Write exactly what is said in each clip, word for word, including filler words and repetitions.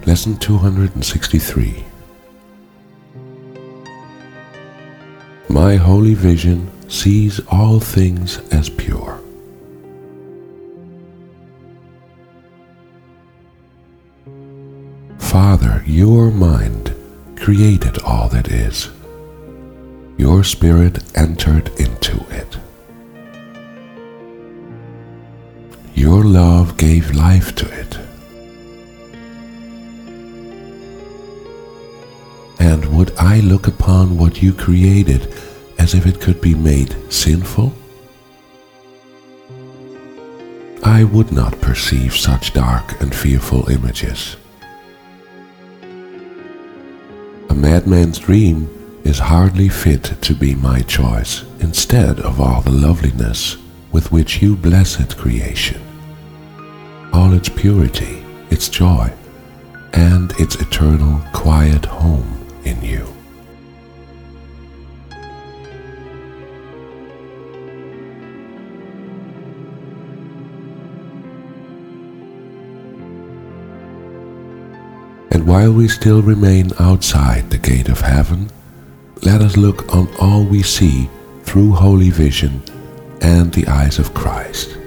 Lesson two hundred sixty-three. My holy vision sees all things as pure. Father, your mind created all that is. Your spirit entered into it. Your love gave life to it. And would I look upon what you created as if it could be made sinful? I would not perceive such dark and fearful images. A madman's dream is hardly fit to be my choice instead of all the loveliness with which you blessed creation, all its purity, its joy, and its eternal quiet home in you. And while we still remain outside the gate of heaven, let us look on all we see through holy vision and the eyes of Christ.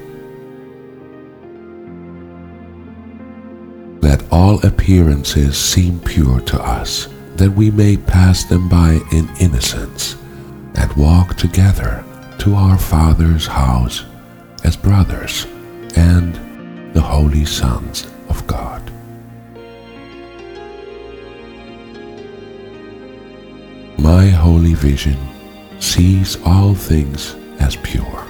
Let all appearances seem pure to us, that we may pass them by in innocence and walk together to our Father's house as brothers and the holy sons of God. My holy vision sees all things as pure.